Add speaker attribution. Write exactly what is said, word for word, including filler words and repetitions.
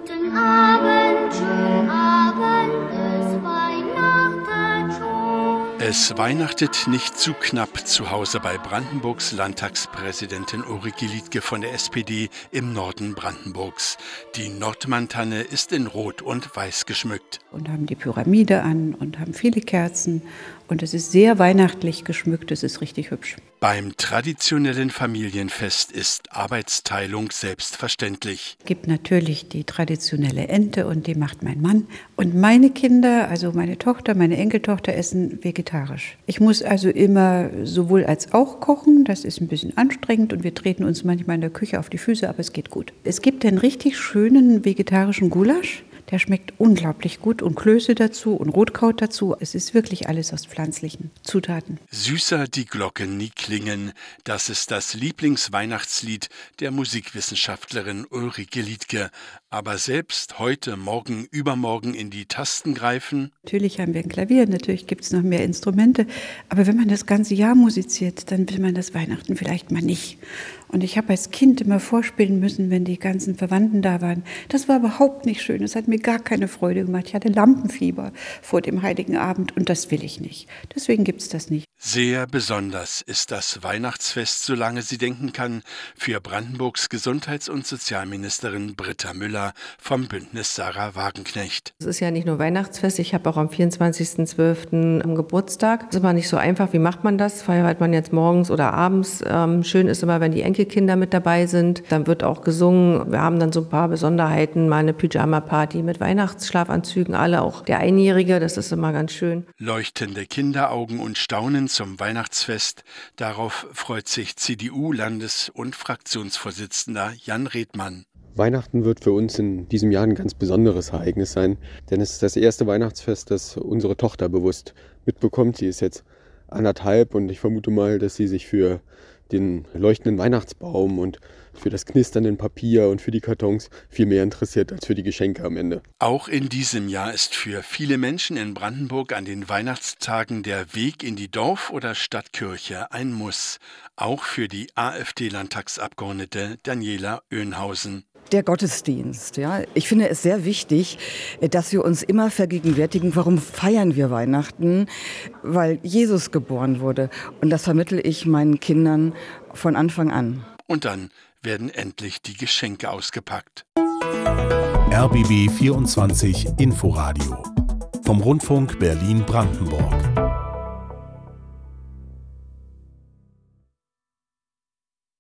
Speaker 1: Guten Abend, schon Abend, es weihnachtet schon.
Speaker 2: Es weihnachtet nicht zu knapp zu Hause bei Brandenburgs Landtagspräsidentin Ulrike Liedtke von der S P D im Norden Brandenburgs. Die Nordmann-Tanne ist in Rot und Weiß geschmückt.
Speaker 3: Und haben die Pyramide an und haben viele Kerzen. Und es ist sehr weihnachtlich geschmückt, es ist richtig hübsch.
Speaker 2: Beim traditionellen Familienfest ist Arbeitsteilung selbstverständlich.
Speaker 3: Es gibt natürlich die traditionelle Ente und die macht mein Mann. Und meine Kinder, also meine Tochter, meine Enkeltochter, essen vegetarisch. Ich muss also immer sowohl als auch kochen, das ist ein bisschen anstrengend und wir treten uns manchmal in der Küche auf die Füße, aber es geht gut. Es gibt einen richtig schönen vegetarischen Gulasch. Der schmeckt unglaublich gut und Klöße dazu und Rotkraut dazu. Es ist wirklich alles aus pflanzlichen Zutaten.
Speaker 2: Süßer die Glocken nie klingen, das ist das Lieblingsweihnachtslied der Musikwissenschaftlerin Ulrike Liedtke. Aber selbst heute, morgen, übermorgen in die Tasten greifen?
Speaker 3: Natürlich haben wir ein Klavier, natürlich gibt es noch mehr Instrumente. Aber wenn man das ganze Jahr musiziert, dann will man das Weihnachten vielleicht mal nicht. Und ich habe als Kind immer vorspielen müssen, wenn die ganzen Verwandten da waren. Das war überhaupt nicht schön. Das hat mir gar keine Freude gemacht. Ich hatte Lampenfieber vor dem Heiligen Abend und das will ich nicht. Deswegen gibt es das nicht.
Speaker 2: Sehr besonders ist das Weihnachtsfest, solange sie denken kann, für Brandenburgs Gesundheits- und Sozialministerin Britta Müller vom Bündnis Sarah Wagenknecht.
Speaker 4: Es ist ja nicht nur Weihnachtsfest, ich habe auch am vierundzwanzigsten zwölften am Geburtstag. Das ist immer nicht so einfach, wie macht man das? Feiert man jetzt morgens oder abends? Ähm, schön ist immer, wenn die Enkelkinder mit dabei sind. Dann wird auch gesungen. Wir haben dann so ein paar Besonderheiten, mal eine Pyjama-Party mit Weihnachtsschlafanzügen, alle, auch der Einjährige, das ist immer ganz schön.
Speaker 2: Leuchtende Kinderaugen und Staunen zum Weihnachtsfest. Darauf freut sich C D U-Landes- und Fraktionsvorsitzender Jan Redmann.
Speaker 5: Weihnachten wird für uns in diesem Jahr ein ganz besonderes Ereignis sein, denn es ist das erste Weihnachtsfest, das unsere Tochter bewusst mitbekommt. Sie ist jetzt anderthalb und ich vermute mal, dass sie sich für den leuchtenden Weihnachtsbaum und für das knisternde Papier und für die Kartons viel mehr interessiert als für die Geschenke am Ende.
Speaker 2: Auch in diesem Jahr ist für viele Menschen in Brandenburg an den Weihnachtstagen der Weg in die Dorf- oder Stadtkirche ein Muss. Auch für die AfD-Landtagsabgeordnete Daniela Oehnhausen.
Speaker 6: Der Gottesdienst, ja. Ich finde es sehr wichtig, dass wir uns immer vergegenwärtigen, warum feiern wir Weihnachten? Weil Jesus geboren wurde. Und das vermittle ich meinen Kindern von Anfang an.
Speaker 2: Und dann werden endlich die Geschenke ausgepackt.
Speaker 7: R B B vierundzwanzig Inforadio vom Rundfunk Berlin-Brandenburg.